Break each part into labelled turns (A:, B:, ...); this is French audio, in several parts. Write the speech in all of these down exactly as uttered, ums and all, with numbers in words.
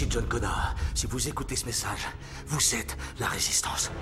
A: ici John Connor. Si vous écoutez ce message, vous êtes la résistance.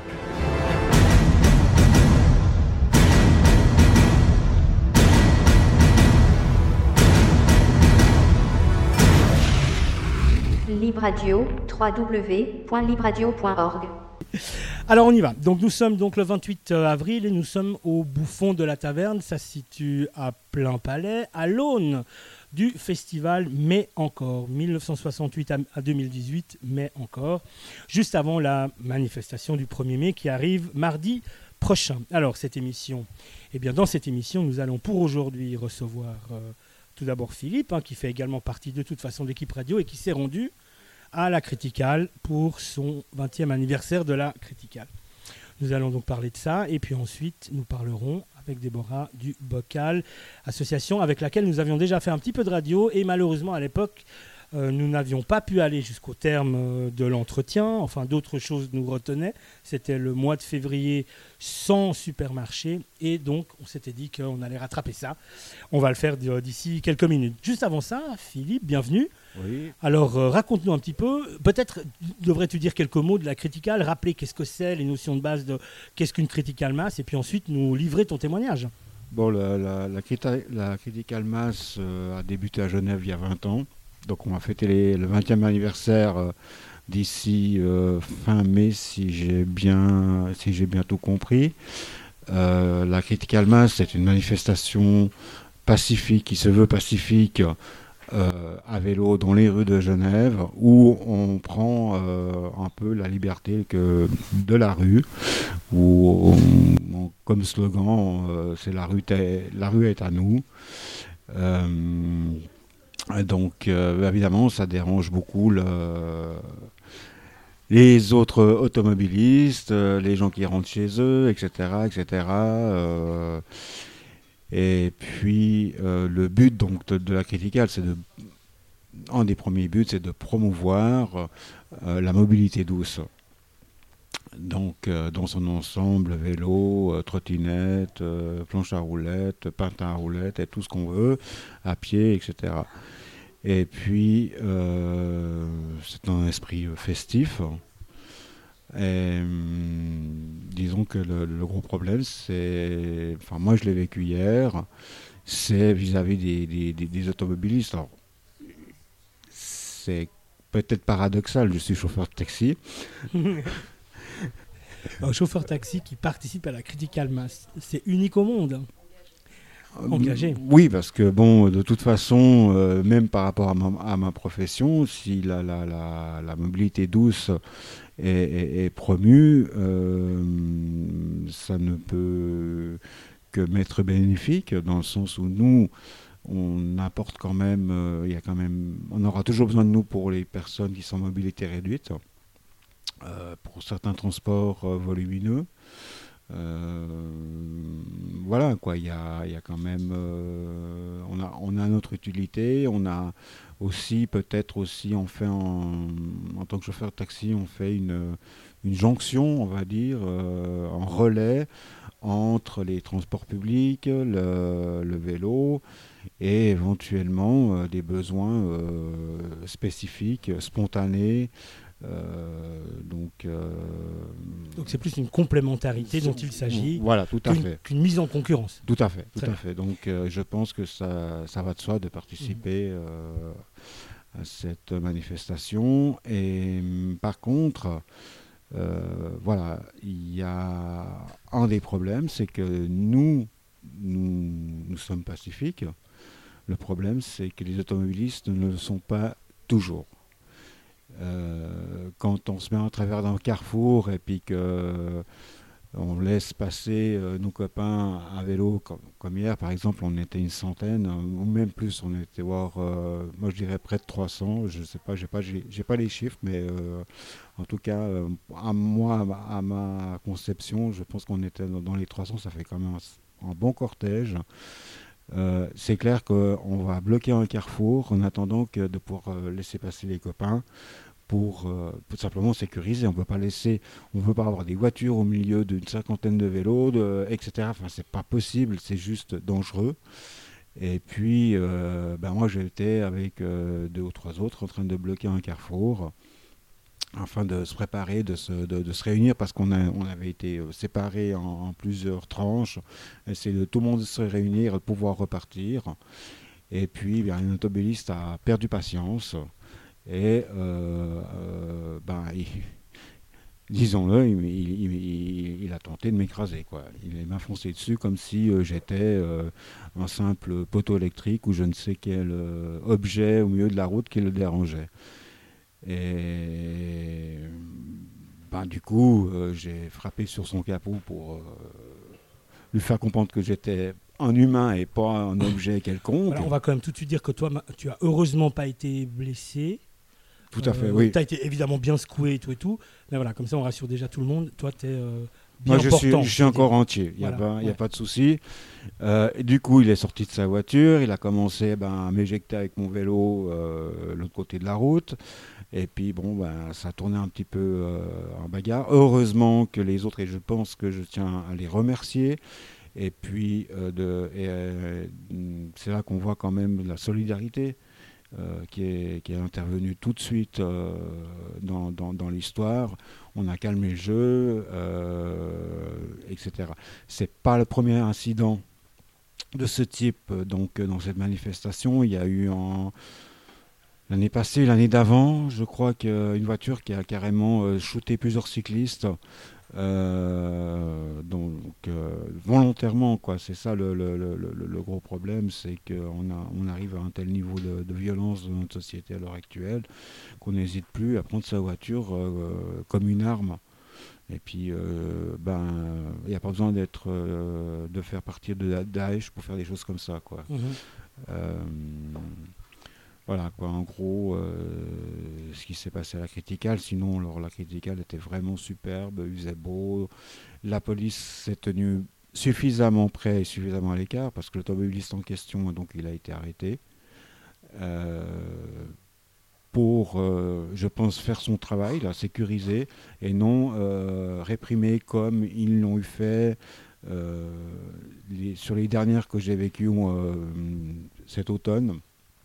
B: Libre Radio, w w w point libre radio point org.
C: Alors on y va. Donc nous sommes donc le vingt-huit avril et nous sommes au Bouffon de la Taverne. Ça se situe à Plein Palais, à l'aune du festival Mais Encore, dix-neuf cent soixante-huit à deux mille dix-huit, Mais Encore, juste avant la manifestation du premier mai qui arrive mardi prochain. Alors cette émission, eh bien dans cette émission, nous allons pour aujourd'hui recevoir euh, tout d'abord Philippe, hein, qui fait également partie de toute façon de l'équipe radio et qui s'est rendu à la Criticale pour son vingtième anniversaire de la Criticale. Nous allons donc parler de ça et puis ensuite nous parlerons avec Déborah du Bocal, association avec laquelle nous avions déjà fait un petit peu de radio et malheureusement à l'époque euh, nous n'avions pas pu aller jusqu'au terme euh, de l'entretien, enfin d'autres choses nous retenaient, c'était le mois de février sans supermarché et donc on s'était dit qu'on allait rattraper ça, on va le faire d'ici quelques minutes. Juste avant ça, Philippe, bienvenue.
D: Oui.
C: Alors, euh, raconte-nous un petit peu, peut-être devrais-tu dire quelques mots de la Criticale, rappeler qu'est-ce que c'est, les notions de base de qu'est-ce qu'une Critical Mass, et puis ensuite nous livrer ton témoignage.
D: Bon, la, la, la, criti- la Critical Mass euh, a débuté à Genève il y a vingt ans, donc on va fêter les, le vingtième anniversaire euh, d'ici euh, fin mai, si j'ai bien, si j'ai bien tout compris. Euh, la Critical Mass, c'est une manifestation pacifique, qui se veut pacifique, Euh, à vélo dans les rues de Genève, où on prend euh, un peu la liberté que de la rue, où on, on, comme slogan, euh, c'est la rue, la rue est à nous. Euh, donc euh, évidemment, ça dérange beaucoup le, les autres automobilistes, euh, les gens qui rentrent chez eux, et cetera, et cetera. Euh, Et puis euh, le but donc de, de la Criticale, c'est de, un des premiers buts, c'est de promouvoir euh, la mobilité douce. Donc euh, dans son ensemble, vélo, euh, trottinette, euh, planche à roulettes, pantin à roulettes et tout ce qu'on veut, à pied, et cetera. Et puis euh, c'est un esprit festif. Et, disons que le, le gros problème, c'est, enfin moi je l'ai vécu hier, c'est vis-à-vis des, des, des, des automobilistes. Alors, c'est peut-être paradoxal, je suis chauffeur de taxi.
C: Un chauffeur taxi qui participe à la Critical Mass, c'est unique au monde. Engagé.
D: Euh, oui, parce que bon, de toute façon, euh, même par rapport à ma, à ma profession, si la, la, la, la mobilité douce est, est, est promue, euh, ça ne peut que m'être bénéfique, dans le sens où nous, on apporte quand même, euh, il y a quand même, on aura toujours besoin de nous pour les personnes qui sont en mobilité réduite, euh, pour certains transports euh, volumineux. Euh, voilà quoi, il y a, y a quand même euh, on a on a notre utilité, on a aussi peut-être aussi on fait en, en tant que chauffeur de taxi, on fait une une jonction, on va dire, euh, en relais entre les transports publics, le, le vélo et éventuellement euh, des besoins euh, spécifiques, spontanés. Euh, donc, euh,
C: donc c'est plus une complémentarité dont il s'agit,
D: voilà, tout à
C: qu'une,
D: fait.
C: qu'une mise en concurrence.
D: Tout à fait, tout
C: Très
D: à fait. Donc euh, je pense que ça, ça va de soi de participer mmh. euh, à cette manifestation. Et par contre, euh, voilà, il y a un des problèmes, c'est que nous, nous, nous sommes pacifiques. Le problème, c'est que les automobilistes ne le sont pas toujours. Euh, quand on se met à travers d'un carrefour et puis que euh, on laisse passer euh, nos copains à vélo, comme, comme hier par exemple, on était une centaine, ou même plus, on était voir, euh, moi je dirais près de trois cents, je sais pas, j'ai pas, j'ai, j'ai pas les chiffres, mais euh, en tout cas, euh, à moi, à ma, à ma conception, je pense qu'on était dans, dans les trois cents, ça fait quand même un, un bon cortège. Euh, c'est clair qu'on va bloquer un carrefour en attendant que de pouvoir euh, laisser passer les copains pour, euh, pour simplement sécuriser. On ne peut pas laisser, on peut pas avoir des voitures au milieu d'une cinquantaine de vélos, de, et cetera. Enfin, c'est pas possible, c'est juste dangereux. Et puis, euh, ben moi, j'étais avec euh, deux ou trois autres en train de bloquer un carrefour afin de se préparer, de se, de, de se réunir, parce qu'on a, on avait été séparés en, en plusieurs tranches. C'est de tout le monde se réunir, de pouvoir repartir. Et puis, bien, un automobiliste a perdu patience. Et, euh, euh, ben, il, disons-le, il, il, il, il a tenté de m'écraser, quoi. Il m'a foncé dessus comme si euh, j'étais euh, un simple poteau électrique ou je ne sais quel euh, objet au milieu de la route qui le dérangeait. Et ben, du coup, euh, j'ai frappé sur son capot pour euh, lui faire comprendre que j'étais un humain et pas un objet quelconque.
C: Voilà, on va quand même tout de suite dire que toi, tu as heureusement pas été blessé.
D: Tout à fait,
C: euh,
D: oui.
C: Tu as été évidemment bien secoué et tout et tout. Mais voilà, comme ça, on rassure déjà tout le monde. Toi, tu es euh, bien
D: Moi, je
C: portant.
D: suis, je suis encore entier. Il n'y a,
C: Voilà,
D: pas, y a
C: ouais.
D: pas de souci. Euh, et du coup, il est sorti de sa voiture. Il a commencé ben, à m'éjecter avec mon vélo euh, l'autre côté de la route. Et puis, bon, ben, ça a tourné un petit peu euh, en bagarre. Heureusement que les autres, et je pense que je tiens à les remercier. Et puis, euh, de, et, euh, c'est là qu'on voit quand même la solidarité euh, qui, est, qui est intervenue tout de suite euh, dans, dans, dans l'histoire. On a calmé le jeu, euh, et cetera. C'est pas le premier incident de ce type donc, dans cette manifestation. Il y a eu en... L'année passée, l'année d'avant, je crois qu'une voiture qui a carrément euh, shooté plusieurs cyclistes, euh, donc euh, volontairement, quoi. C'est ça le, le, le, le, le gros problème, c'est qu'on on arrive à un tel niveau de, de violence dans notre société à l'heure actuelle qu'on n'hésite plus à prendre sa voiture euh, comme une arme. Et puis, euh, ben, il n'y a pas besoin d'être, euh, de faire partie de Daesh pour faire des choses comme ça, quoi.
C: Mmh.
D: Euh, Voilà, quoi, en gros, euh, ce qui s'est passé à la Criticale. Sinon, alors, la Criticale était vraiment superbe, il faisait beau. La police s'est tenue suffisamment près et suffisamment à l'écart, parce que l'automobiliste en question, donc, il a été arrêté. Euh, pour, euh, je pense, faire son travail, là, sécuriser, et non euh, réprimer comme ils l'ont eu fait euh, les, sur les dernières que j'ai vécues euh, cet automne.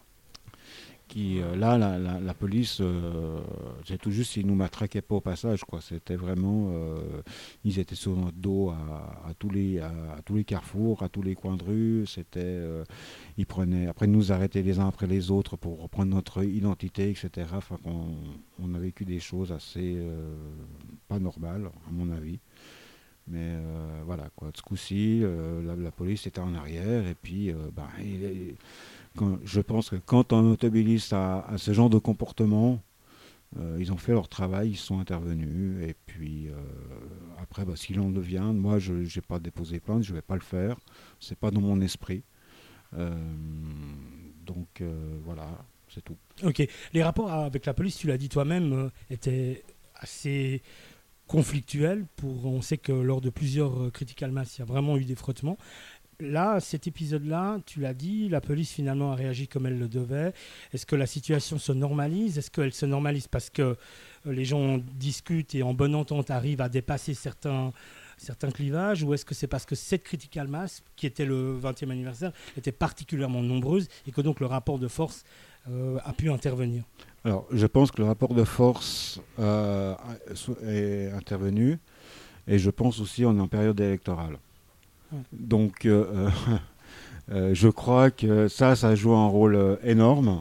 D: Qui, euh, là, la, la, la police, euh, c'est tout juste s'ils ne nous matraquaient pas au passage, quoi. C'était vraiment... Euh, ils étaient sur notre dos à, à, tous les, à, à tous les carrefours, à tous les coins de rue. C'était, euh, ils prenaient... Après, ils nous arrêtaient les uns après les autres pour reprendre notre identité, et cetera. Enfin, on, on a vécu des choses assez euh, pas normales, à mon avis. Mais euh, voilà, quoi. De ce coup-ci, euh, la, la police était en arrière, et puis... Euh, bah, il est, Quand, je pense que quand un automobiliste a, a ce genre de comportement, euh, ils ont fait leur travail, ils sont intervenus. Et puis euh, après, bah, s'il en devient, moi je n'ai pas déposé plainte, je ne vais pas le faire. C'est pas dans mon esprit. Euh, donc euh, voilà, c'est tout.
C: Ok. Les rapports avec la police, tu l'as dit toi-même, euh, étaient assez conflictuels. Pour, on sait que lors de plusieurs euh, critical mass, il y a vraiment eu des frottements. Là, cet épisode-là, tu l'as dit, la police finalement a réagi comme elle le devait. Est-ce que la situation se normalise ? Est-ce qu'elle se normalise parce que les gens discutent et en bonne entente arrivent à dépasser certains, certains clivages ? Ou est-ce que c'est parce que cette critical mass, qui était le vingtième anniversaire, était particulièrement nombreuse et que donc le rapport de force euh, a pu intervenir ?
D: Alors, je pense que le rapport de force euh, est intervenu, et je pense aussi qu'on est en période électorale. Donc, euh, euh, je crois que ça, ça joue un rôle euh, énorme.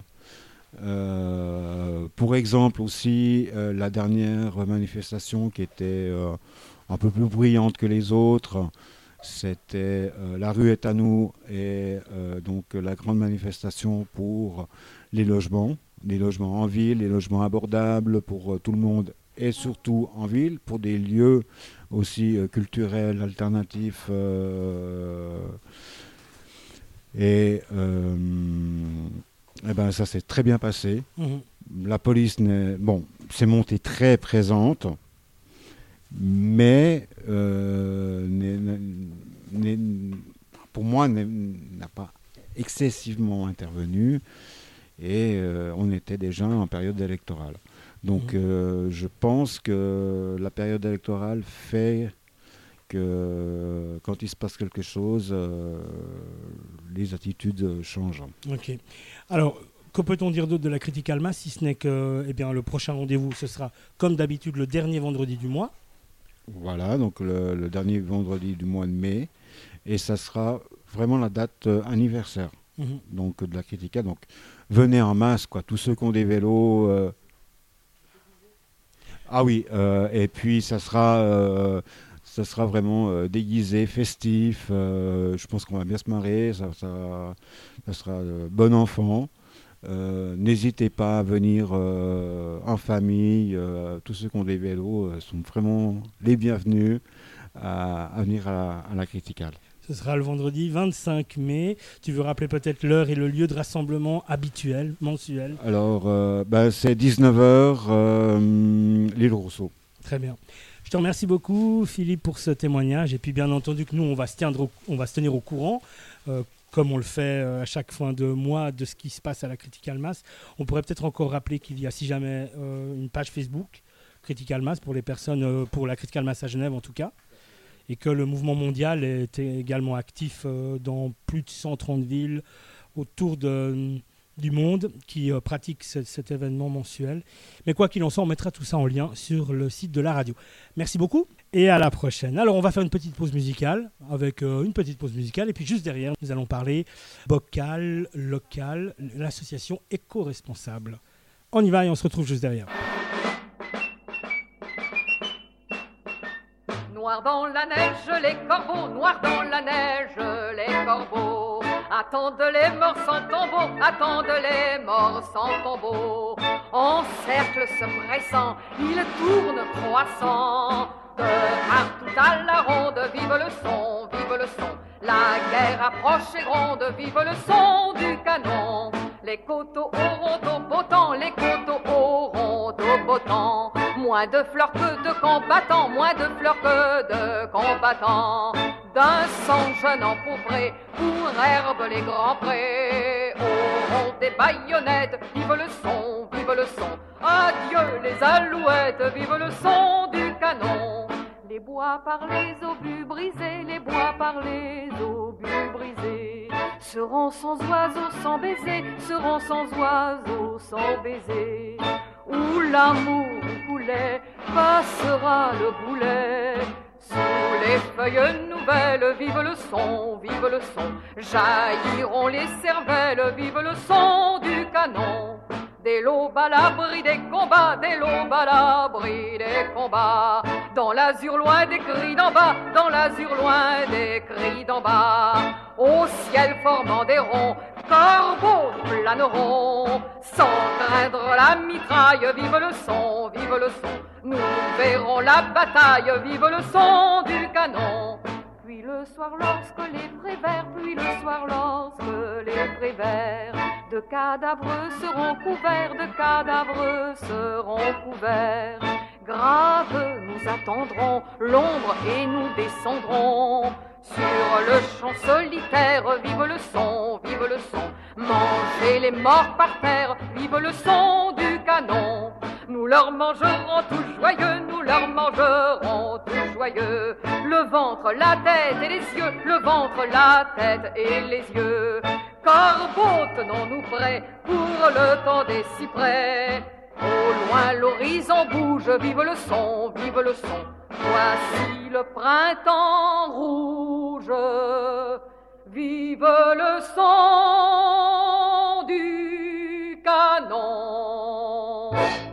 D: Euh, pour exemple aussi, euh, la dernière manifestation qui était euh, un peu plus bruyante que les autres, c'était euh, La rue est à nous, et euh, donc la grande manifestation pour les logements, les logements en ville, les logements abordables pour euh, tout le monde, et surtout en ville, pour des lieux aussi euh, culturels, alternatifs. Euh, et, euh, et ben, ça s'est très bien passé. Mmh. La police, n'est, bon, s'est montée très présente, mais euh, n'est, n'est, pour moi, n'est, n'a pas excessivement intervenu. Et euh, on était déjà en période électorale. Donc mmh. euh, je pense que la période électorale fait que quand il se passe quelque chose, euh, les attitudes euh, changent.
C: Ok. Alors, que peut-on dire d'autre de la Critical Mass, si ce n'est que eh bien, le prochain rendez-vous, ce sera comme d'habitude le dernier vendredi du mois.
D: Voilà, donc le, le dernier vendredi du mois de mai. Et ça sera vraiment la date euh, anniversaire
C: Mhm.
D: donc, de la Critica. Donc venez en masse, quoi. Tous ceux qui ont des vélos. euh, Ah oui, euh, et puis ça sera, euh, ça sera vraiment euh, déguisé, festif. euh, je pense qu'on va bien se marrer. Ça, ça, ça sera euh, bon enfant. Euh, n'hésitez pas à venir euh, en famille. euh, tous ceux qui ont des vélos euh, sont vraiment les bienvenus à, à venir à la, à la Criticale.
C: Ce sera le vendredi vingt-cinq mai. Tu veux rappeler peut-être l'heure et le lieu de rassemblement habituel, mensuel?
D: Alors, euh, bah, c'est dix-neuf heures, euh, l'île Rousseau.
C: Très bien. Je te remercie beaucoup, Philippe, pour ce témoignage. Et puis, bien entendu, que nous, on va se, tiendre au- on va se tenir au courant, euh, comme on le fait euh, à chaque fin de mois, de ce qui se passe à la Critical Mass. On pourrait peut-être encore rappeler qu'il y a, si jamais, euh, une page Facebook, Critical Mass, pour les personnes, euh, pour la Critical Mass à Genève, en tout cas. Et que le mouvement mondial est également actif euh, dans plus de cent trente villes autour de, du monde qui euh, pratiquent ce- cet événement mensuel. Mais quoi qu'il en soit, on mettra tout ça en lien sur le site de la radio. Merci beaucoup et à la prochaine. Alors, on va faire une petite pause musicale, avec euh, une petite pause musicale. Et puis juste derrière, nous allons parler bocal, local, l'association éco-responsable. On y va et on se retrouve juste derrière.
E: Noir dans la neige, les corbeaux, noir dans la neige, les corbeaux. Attendent les morts sans tombeau, attendent les morts sans tombeau. En cercle se pressant, ils tournent croissant. De partout à la ronde, vive le son, vive le son. La guerre approche et gronde, vive le son du canon. Les coteaux auront au beau temps, les coteaux auront au beau temps. Moins de fleurs que de combattants, moins de fleurs que de combattants. D'un sang jeune empourpré, pour herbe les grands prés. Auront des baïonnettes, vive le son, vive le son. Adieu les alouettes, vive le son du canon. Les bois par les obus brisés, les bois par les obus brisés seront sans oiseaux, sans baiser, seront sans oiseaux, sans baiser. Où l'amour coulait, passera le boulet. Sous les feuilles nouvelles, vive le son, vive le son. Jailliront les cervelles, vive le son du canon. Dès l'aube à l'abri des combats, dès l'aube à l'abri des combats. Dans l'azur loin des cris d'en bas, dans l'azur loin des cris d'en bas. Au ciel formant des ronds, corbeaux planeront. Sans craindre la mitraille, vive le son, vive le son. Nous verrons la bataille, vive le son du canon. Puis le soir lorsque les prévers, puis le soir lorsque les prévers de cadavres seront couverts, de cadavres seront couverts. Graves nous attendrons l'ombre et nous descendrons. Sur le champ solitaire, vive le son, vive le son. Mangez les morts par terre, vive le son du canon. Nous leur mangerons tout joyeux, nous leur mangerons tout joyeux. Le ventre, la tête et les yeux, le ventre, la tête et les yeux. Corbeaux, tenons-nous prêts pour le temps des cyprès. Au loin l'horizon bouge, vive le son, vive le son. Voici le printemps rouge, vive le son du canon.